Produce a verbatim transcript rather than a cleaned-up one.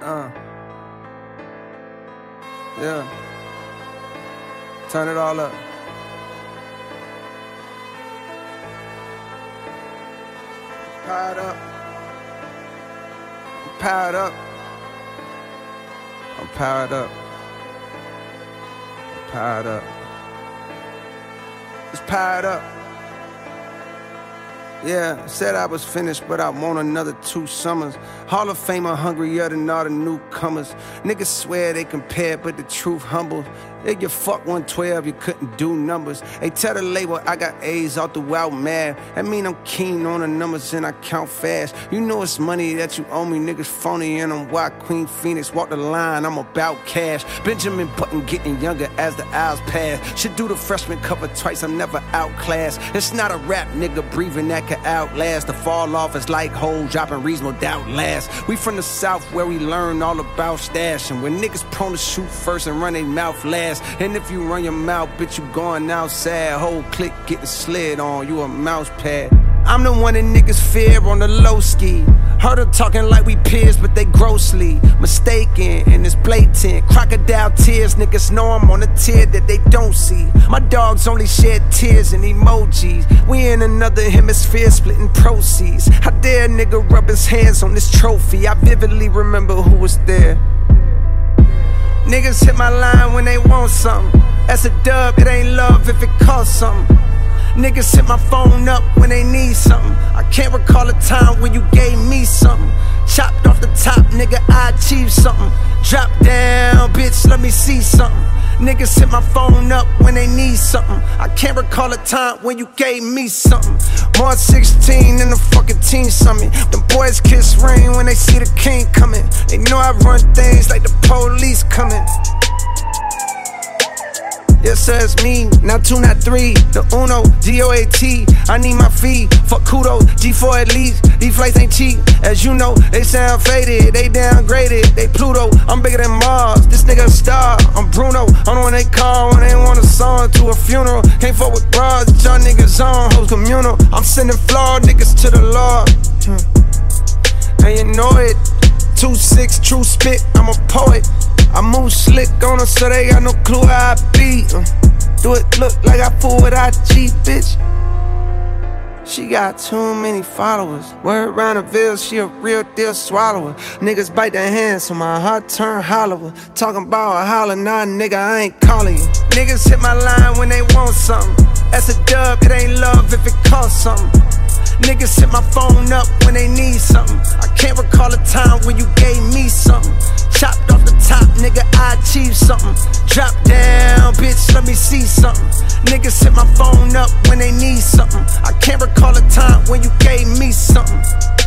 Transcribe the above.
Uh. Yeah. Turn it all up. Powered up. I'm powered up. I'm powered up. I'm powered up. It's powered up. Yeah, said I was finished, but I want another two summers. Hall of Famer hungrier than all the newcomers. Niggas swear they compare, but the truth humbles. They get fuck one twelve, you couldn't do numbers. They tell the label I got A's all throughout math. That mean I'm keen on the numbers and I count fast. You know it's money that you owe me, niggas phony, and I'm why Queen Phoenix walk the line, I'm about cash. Benjamin Button getting younger as the hours pass. Should do the freshman cover twice, I'm never outclassed. It's not a rap nigga breathing that can outlast. The fall off is like hoes dropping reasonable doubt last. We from the south where we learn all about stashing. When niggas prone to shoot first and run their mouth last. And if you run your mouth, bitch, you going outside. Whole clique getting slid on, you a mouse pad. I'm the one that niggas fear on the low ski. Heard them talking like we peers, but they grossly mistaken, and it's blatant. Crocodile tears, niggas know I'm on a tier that they don't see. My dogs only shed tears and emojis. We in another hemisphere splitting proceeds. How dare a nigga rub his hands on this trophy? I vividly remember who was there. Niggas hit my line when they want something. That's a dub, it ain't love if it costs something. Niggas hit my phone up when they need something. I can't recall a time when you gave me something. Chopped off the top, nigga, I achieved something. Drop down, bitch, let me see something. Niggas hit my phone up when they need something. I can't recall a time when you gave me something. March sixteen in the fucking teen summit. Them boys kiss rain when they see the king coming. They know I run things like the police coming. Yes, sir, it's me, not two, not three. The Uno, G O A T, I need my fee. Fuck kudos, G four at least. These flights ain't cheap, as you know. They sound faded, they downgraded. They Pluto, I'm bigger than Mars. This nigga a star, I'm Bruno. I'm the one they call when they want a song to a funeral. Can't fuck with bras, y'all niggas on, hoes communal. I'm sending flawed niggas to the Lord. Hmm. And you know it, two six, true spit, I'm a poet. I move slick on them so they got no clue how I be. uh, Do it look like I fool with I G, bitch. She got too many followers. Word around the Ville, she a real deal swallower. Niggas bite their hands so my heart turn hollower. Talking about a holler, nah nigga, I ain't calling you. Niggas hit my line when they want something. That's a dub, it ain't love if it costs something. Niggas hit my phone up when they need something. I can't recall a time when you gave me something. Chopped off the top, nigga, I achieved something. Drop down, bitch, let me see something. Niggas hit my phone up when they need something. I can't recall a time when you gave me something.